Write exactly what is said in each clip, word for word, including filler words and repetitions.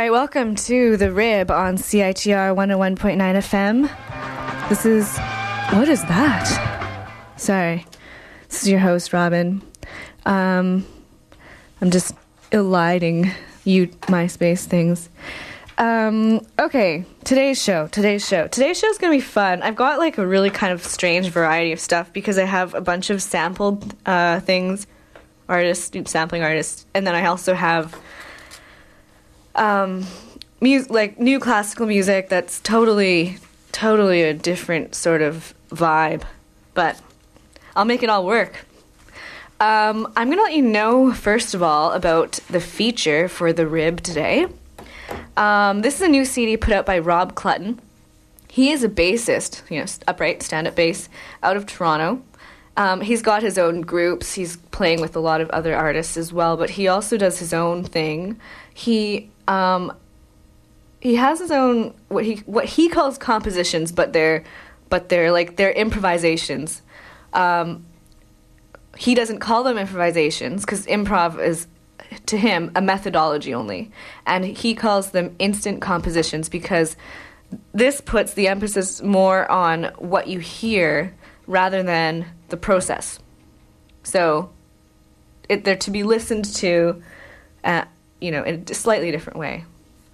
right, welcome to The Rib on C I T R one oh one point nine F M. This is... What is that? Sorry. This is your host, Robin. Um, I'm just eliding you MySpace things. Um, okay, today's show, today's show. Today's show is going to be fun. I've got like a really kind of strange variety of stuff because I have a bunch of sampled uh, things, artists, sampling artists, and then I also have um, mu- like new classical music that's totally, totally a different sort of vibe, but I'll make it all work. Um, I'm going to let you know, first of all, about the feature for The Rib today. Um, this is a new C D put out by Rob Clutton. He is a bassist, you know, upright, stand-up bass, out of Toronto. Um, he's got his own groups. He's playing with a lot of other artists as well, but he also does his own thing. He um, he has his own what he what he calls compositions, but they're but they're like they're improvisations. Um, he doesn't call them improvisations because improv is, to him, a methodology only, and he calls them instant compositions because this puts the emphasis more on what you hear rather than the process. So it, they're to be listened to, uh, you know, in a slightly different way.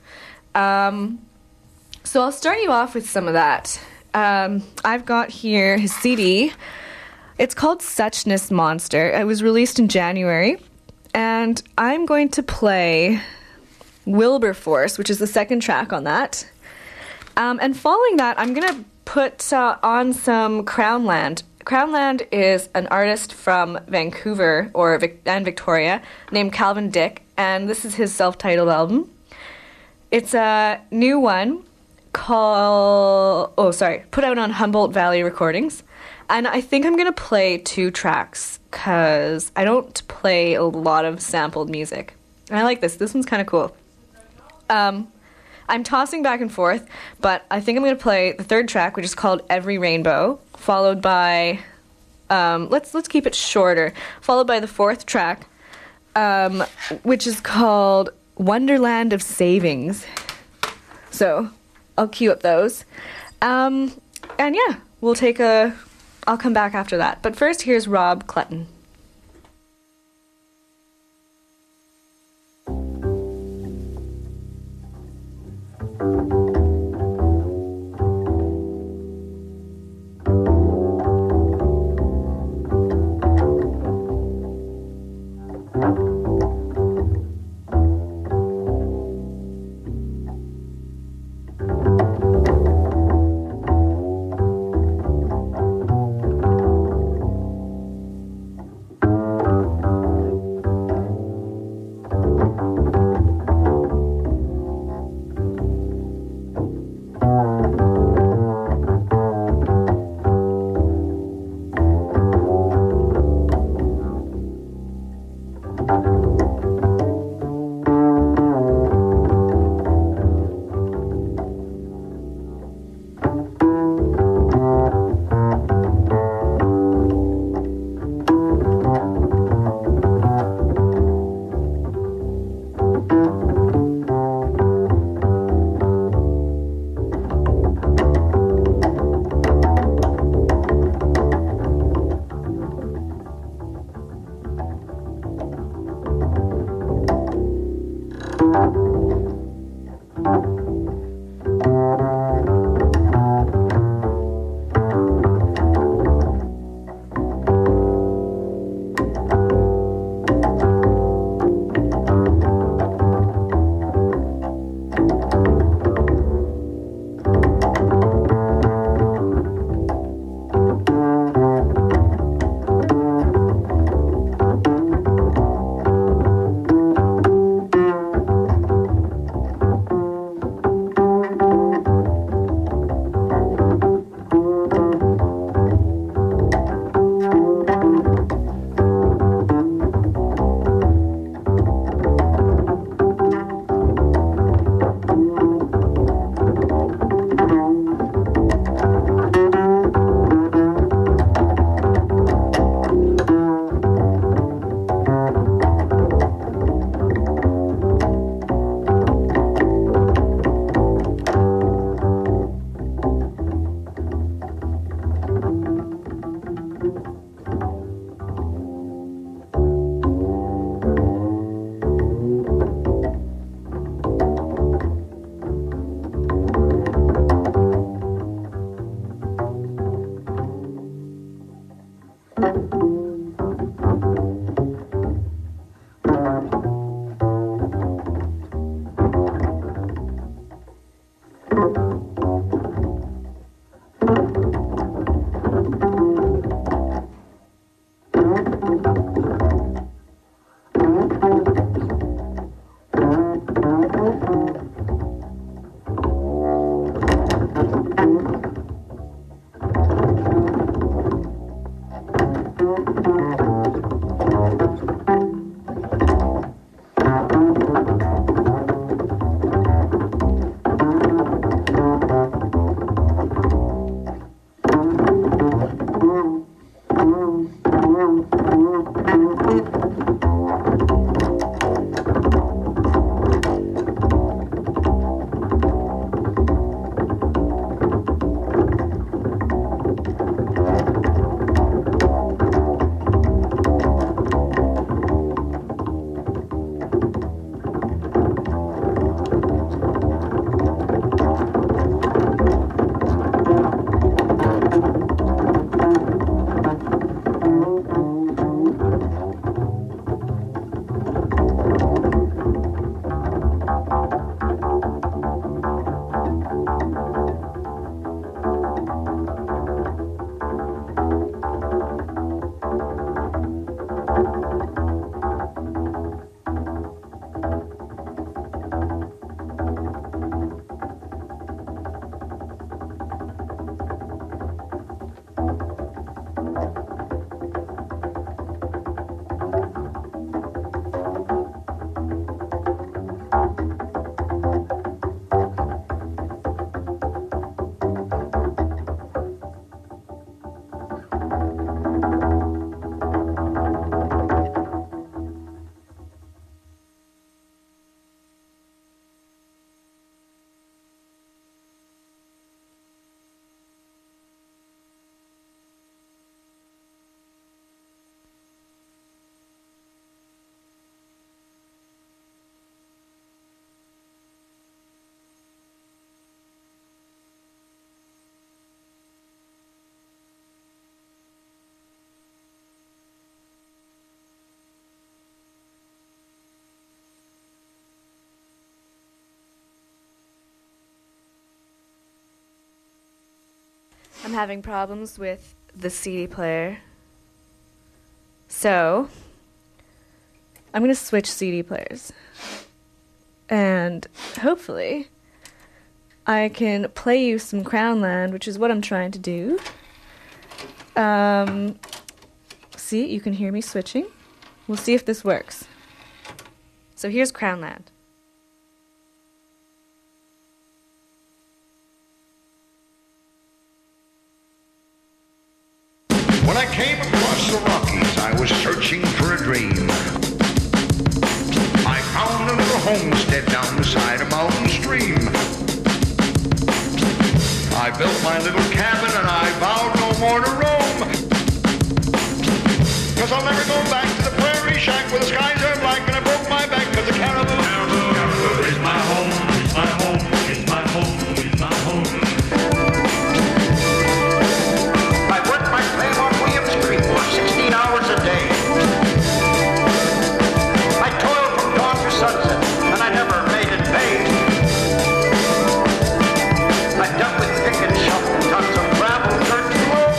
Um, so I'll start you off with some of that. Um, I've got here his C D. It's called Suchness Monster. It was released in January. And I'm going to play Wilberforce, which is the second track on that. Um, and following that, I'm going to put uh, on some Crownland. Crownland is an artist from Vancouver or Vic- and Victoria named Calvin Dick, and this is his self-titled album. It's a new one called... Oh, sorry. Put out on Humboldt Valley Recordings. And I think I'm going to play two tracks because I don't play a lot of sampled music. And I like this. This one's kind of cool. Um, I'm tossing back and forth, but I think I'm going to play the third track, which is called Every Rainbow, followed by... Um, let's let's keep it shorter. Followed by the fourth track, um, which is called Wonderland of Savings. So I'll cue up those. Um, and yeah, we'll take a... I'll come back after that. But first, here's Rob Clutton. I'm having problems with the C D player. So, I'm going to switch C D players. And hopefully, I can play you some Crownland, which is what I'm trying to do. Um, see, you can hear me switching. We'll see if this works. So here's Crownland. When I came across the Rockies, I was searching for a dream. I found a little homestead down the side of Mountain Stream. I built my little cabin and I vowed no more to roam. Cause I'll never go back to the prairie shack where the skies are black and I broke my back cause the caribou. Caribou, caribou is my home, is my home, is my home, is my home. I worked my claim on Williams Creek for sixteen hours a day. I toiled from dawn to sunset, and I never made it pay. I dug with pick and shovel, tons of gravel, dirt and loam.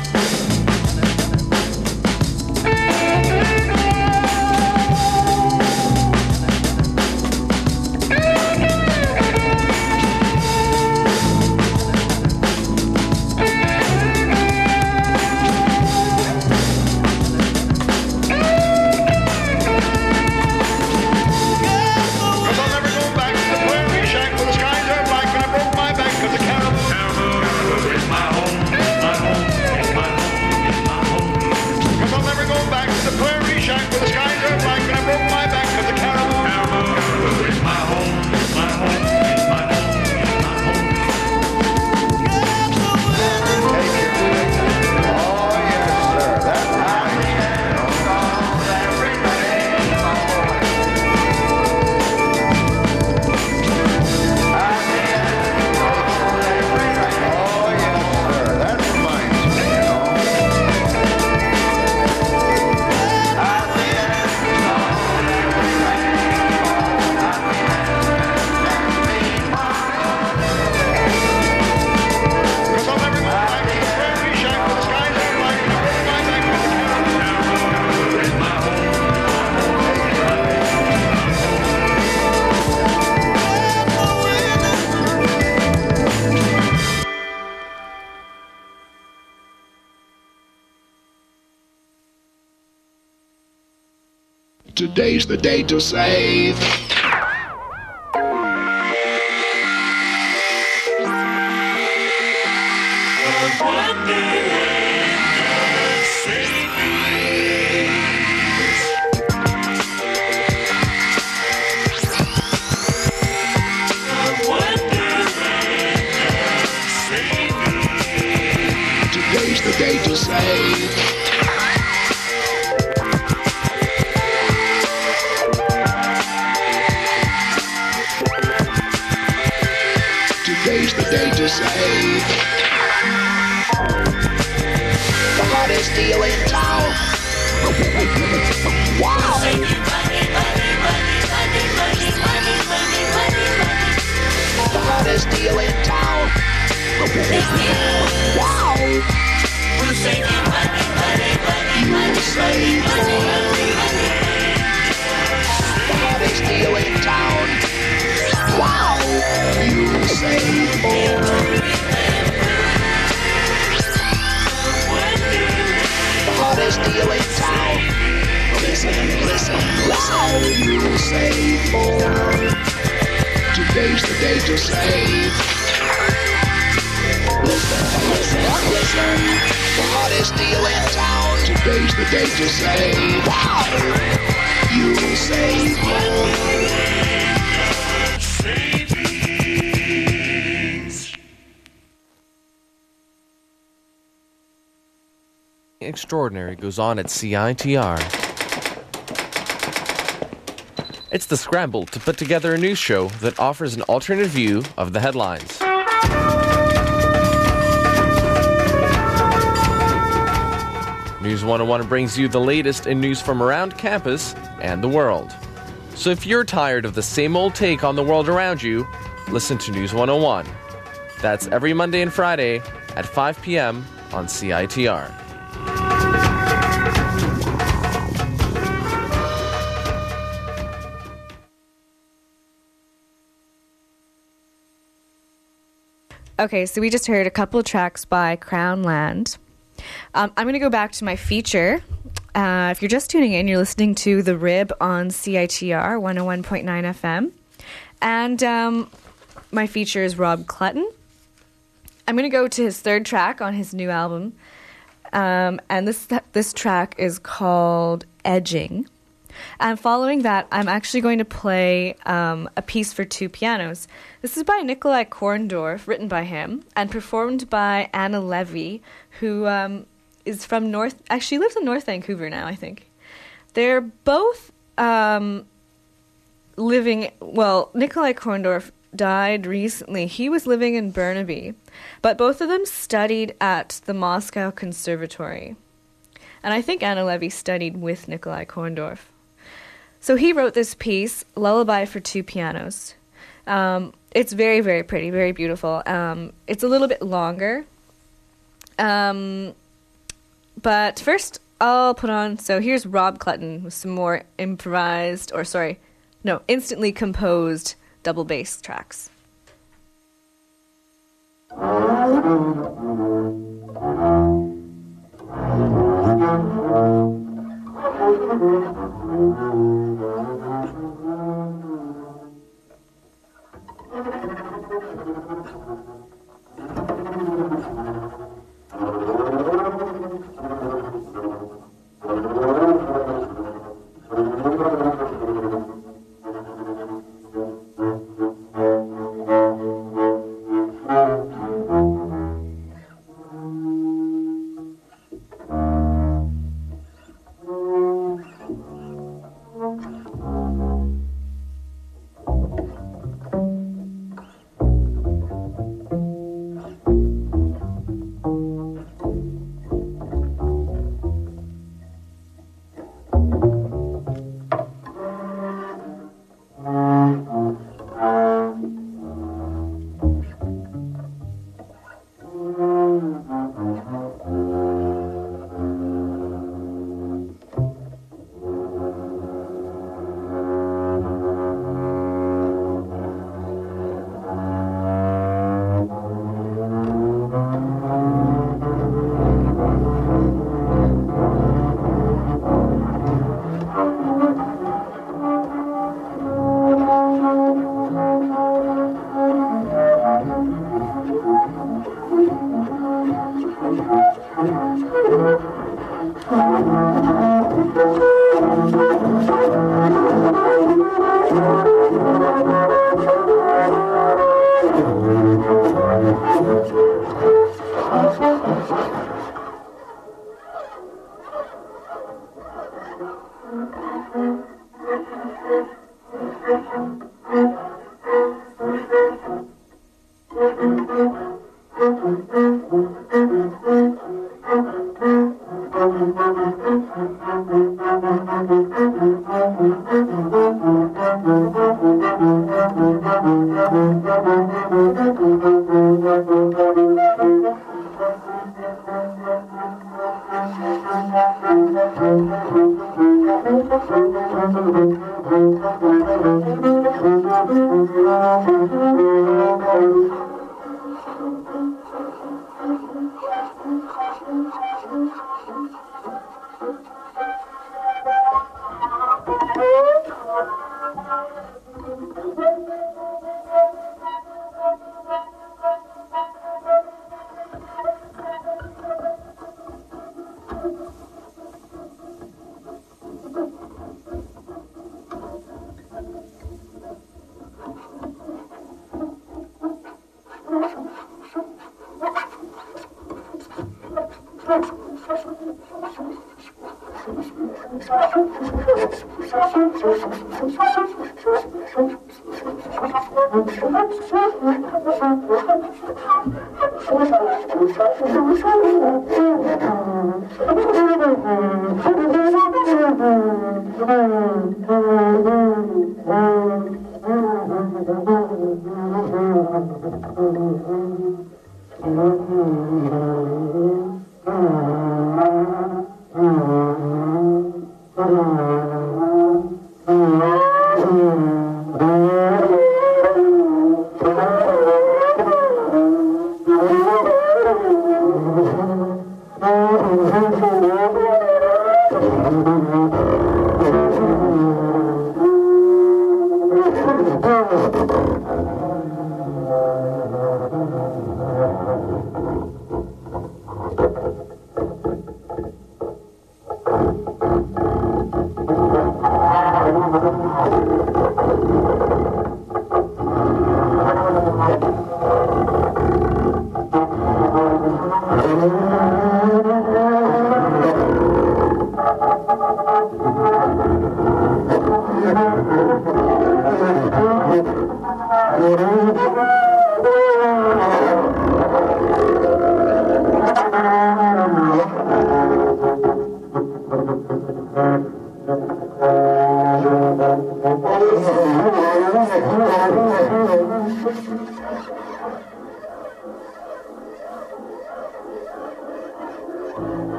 Today's the day to save. Today's the day to save. Today's the day to save. The hottest deal in town. Wow! Money, money, money, money, money, money, money, money, money, money. The hottest deal in town. Wow! We'll save you money, money, money, money, save money, money, money. The hottest deal in town. Wow! You save more. The hottest deal in town. Listen, listen, listen. You save more. Today's the day to save. Listen, listen, listen. The hottest deal in town. Today's the day to save. Wow! You save more. Extraordinary goes on at C I T R. It's the scramble to put together a news show that offers an alternate view of the headlines. News one oh one brings you the latest in news from around campus and the world. So if you're tired of the same old take on the world around you, listen to News one oh one. That's every Monday and Friday at five p.m. on C I T R. Okay, so we just heard a couple of tracks by Crown Land. Um, I'm going to go back to my feature. Uh, if you're just tuning in, you're listening to The Rib on C I T R one oh one point nine F M. And um, my feature is Rob Clutton. I'm going to go to his third track on his new album. Um, and this this track is called Edging. And following that, I'm actually going to play um, a piece for two pianos. This is by Nikolai Korndorf, written by him, and performed by Anna Levy, who um, is from North... Actually lives in North Vancouver now, I think. They're both um, living... Well, Nikolai Korndorf died recently. He was living in Burnaby. But both of them studied at the Moscow Conservatory. And I think Anna Levy studied with Nikolai Korndorf. So he wrote this piece, Lullaby for Two Pianos. Um, it's very, very pretty, very beautiful. Um, it's a little bit longer. Um, but first, I'll put on... So here's Rob Clutton with some more improvised, or sorry, no, instantly composed double bass tracks. Thank you.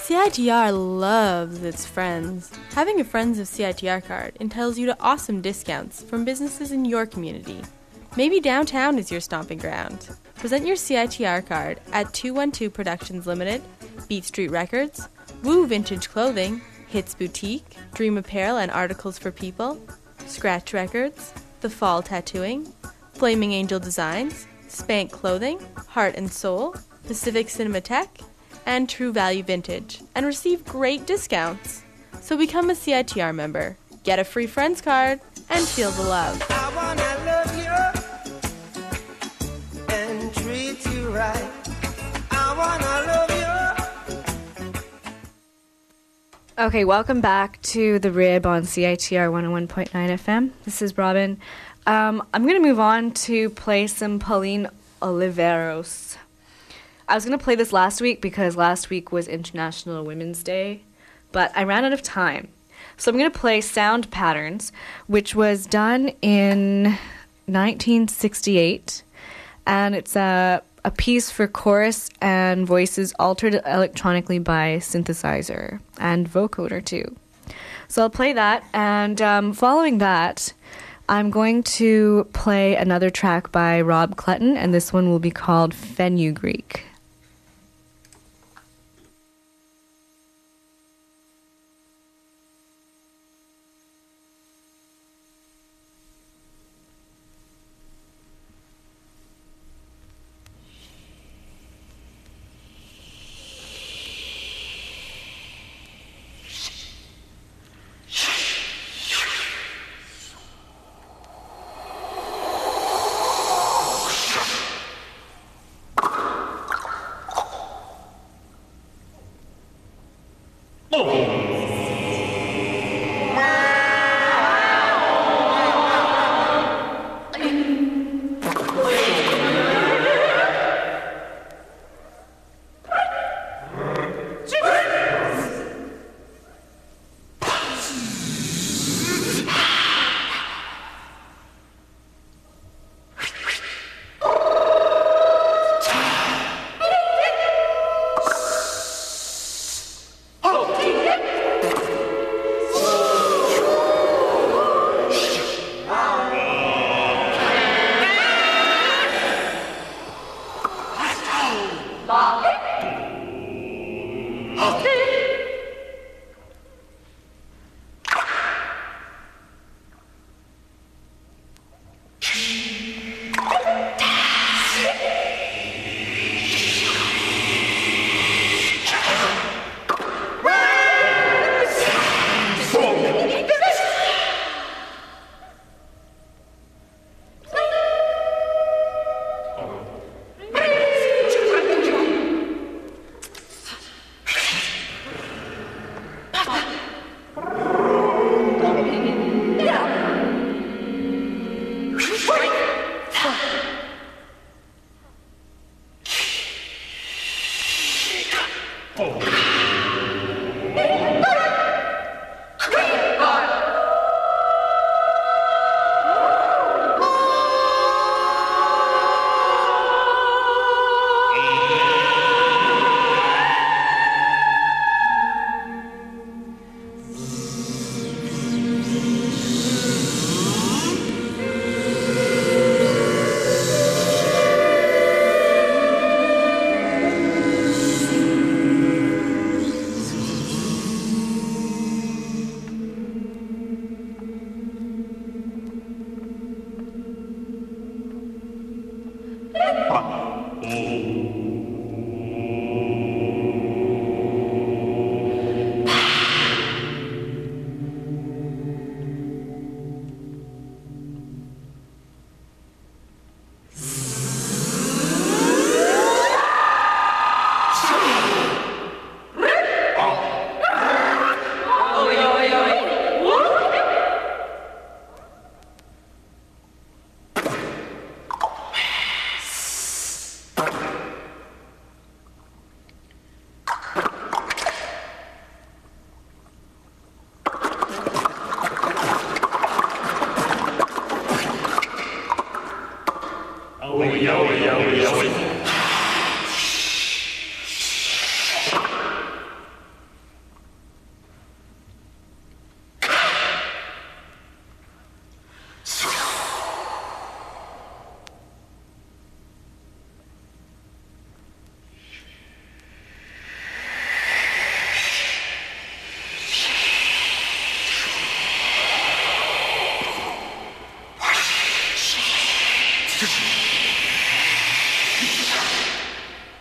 C I T R loves its friends. Having a Friends of C I T R card entitles you to awesome discounts from businesses in your community. Maybe downtown is your stomping ground. Present your C I T R card at two one two Productions Limited, Beat Street Records, Woo Vintage Clothing, Hits Boutique, Dream Apparel and Articles for People, Scratch Records, The Fall Tattooing, Flaming Angel Designs, Spank Clothing, Heart and Soul, Pacific Cinematheque, and True Value Vintage, and receive great discounts. So become a C I T R member, get a free friends card, and feel the love. I wanna love you and treat you right. I wanna love you. Okay, welcome back to The Rib on C I T R one oh one point nine F M. This is Robin. Um, I'm going to move on to play some Pauline Oliveros. I was going to play this last week because last week was International Women's Day, but I ran out of time. So I'm going to play Sound Patterns, which was done in nineteen sixty-eight, and it's a, a piece for chorus and voices altered electronically by synthesizer and vocoder too. So I'll play that, and um, following that, I'm going to play another track by Rob Clutton, and this one will be called Fenugreek.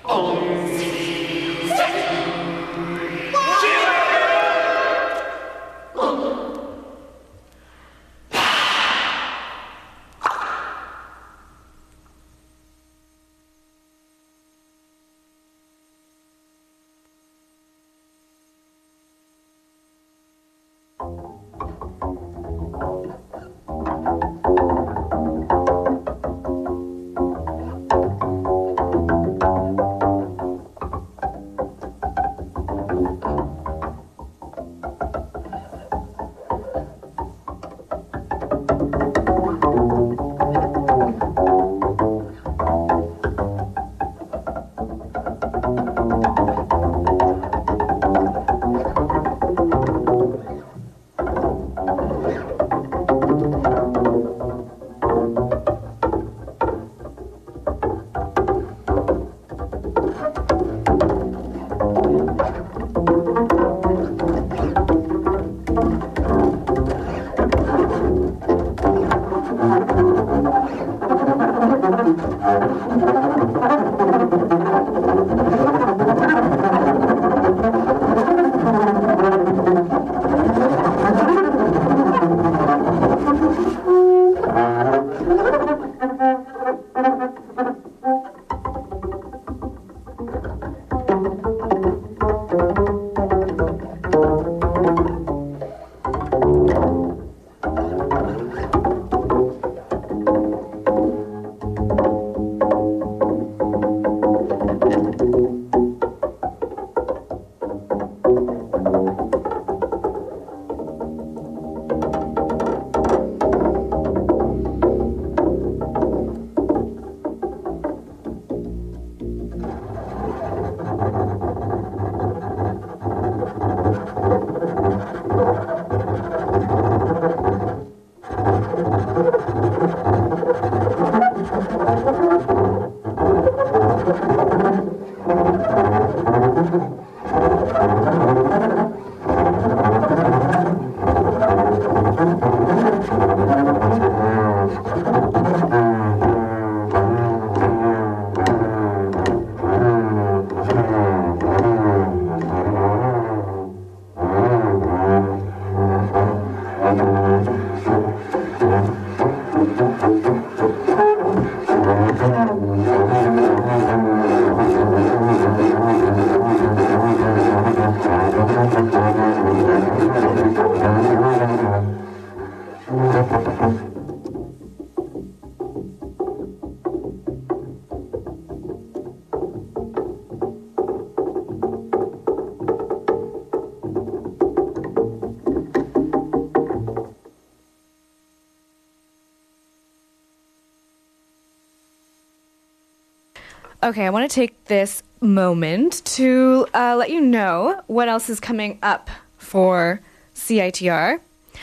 Okay, I want to take this moment to uh, let you know what else is coming up for C I T R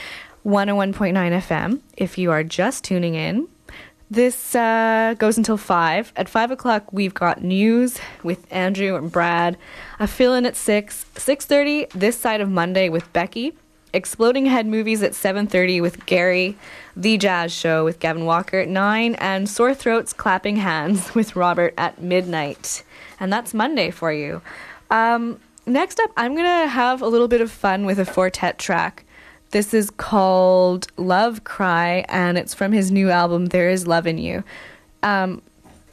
one oh one point nine F M. If you are just tuning in, this uh, goes until five. At five o'clock, we've got news with Andrew and Brad. A fill-in at six. six thirty, this side of Monday with Becky. Exploding Head Movies at seven thirty with Gary. The Jazz Show with Gavin Walker at nine. And Sore Throats Clapping Hands with Robert at midnight. And that's Monday for you. Um, next up, I'm going to have a little bit of fun with a Fortet track. This is called Love Cry, and it's from his new album, There Is Love in You. Um,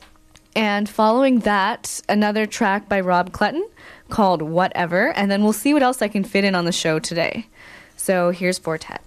and following that, another track by Rob Clutton called Whatever. And then we'll see what else I can fit in on the show today. So here's Fortet.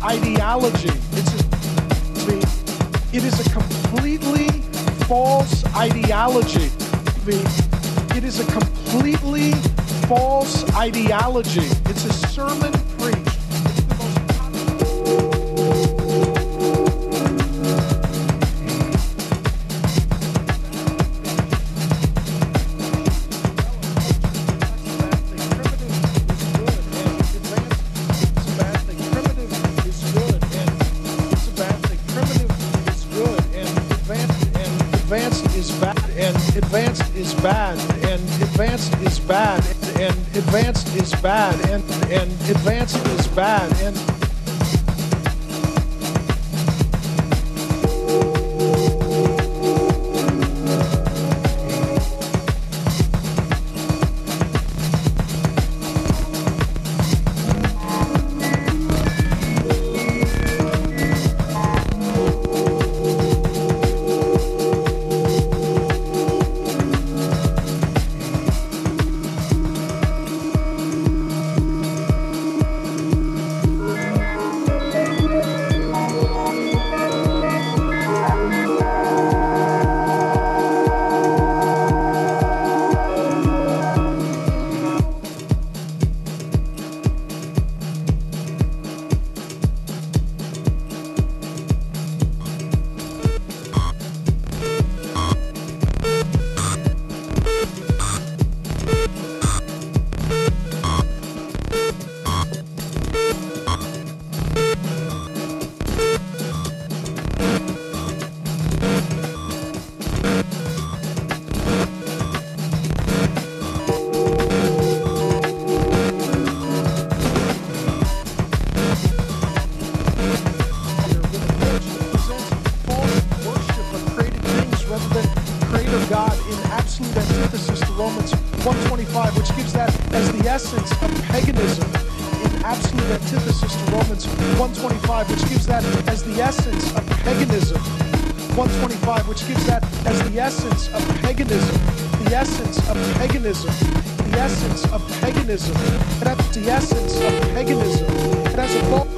ideology. It's a, it is a completely false ideology. It is a completely false ideology. It's a sermon preached. It's the most advanced is bad and advanced is bad and advanced is bad and and advanced is bad and which gives that as the essence of paganism, the essence of paganism, the essence of paganism, it has the essence of paganism, it has a thought.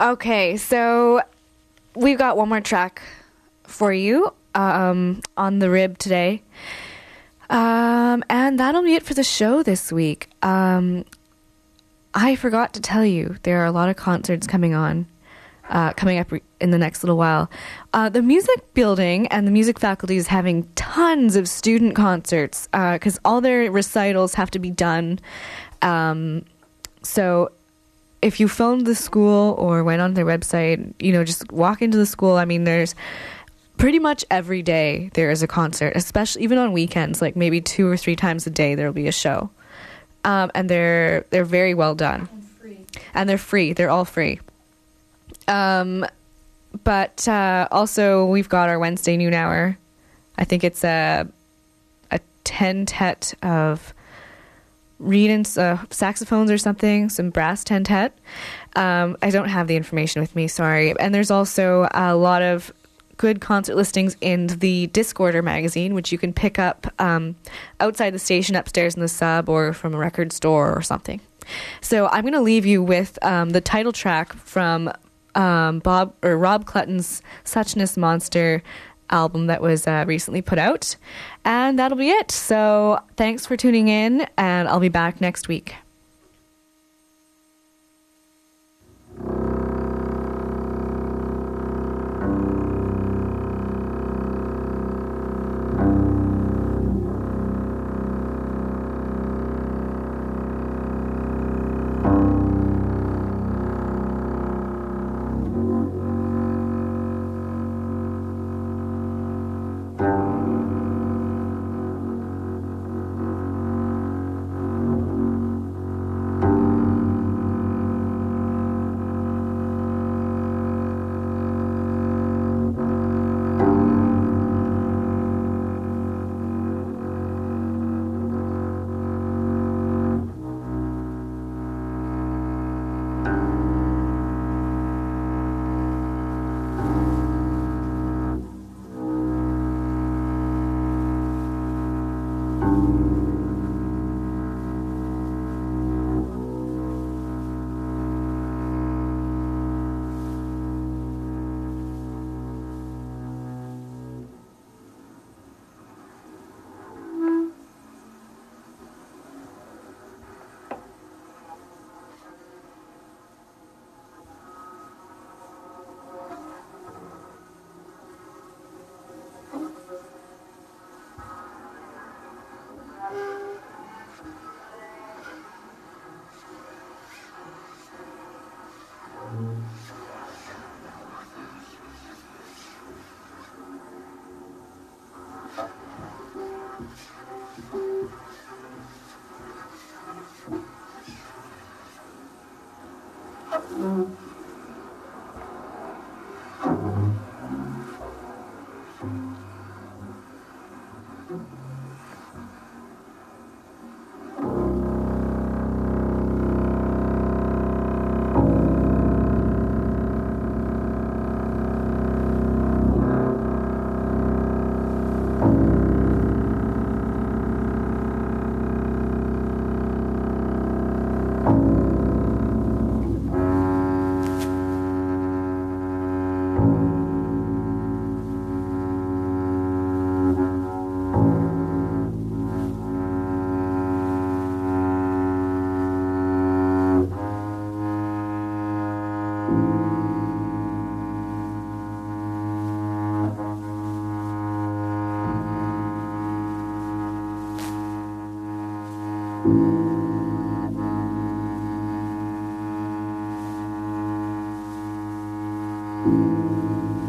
Okay, so we've got one more track for you um, on the rib today. Um, and that'll be it for the show this week. Um, I forgot to tell you, there are a lot of concerts coming on, uh, coming up re- in the next little while. Uh, the music building and the music faculty is having tons of student concerts because uh, all their recitals have to be done. Um, so if you phoned the school or went on their website, you know, just walk into the school. I mean, there's pretty much every day there is a concert, especially even on weekends, like maybe two or three times a day there'll be a show. Um, and they're they're very well done. And free. And they're free. They're all free. Um, but uh, also we've got our Wednesday noon hour. I think it's a a tentet of reed and uh, saxophones or something, some brass tentet. Um, I don't have the information with me, sorry. And there's also a lot of good concert listings in the Discorder magazine, which you can pick up um, outside the station upstairs in the sub or from a record store or something. So I'm going to leave you with um, the title track from um, Bob or Rob Clutton's Suchness Monster album that was uh, recently put out. And that'll be it. So thanks for tuning in, and I'll be back next week.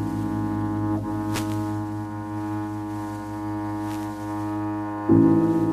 Thank you.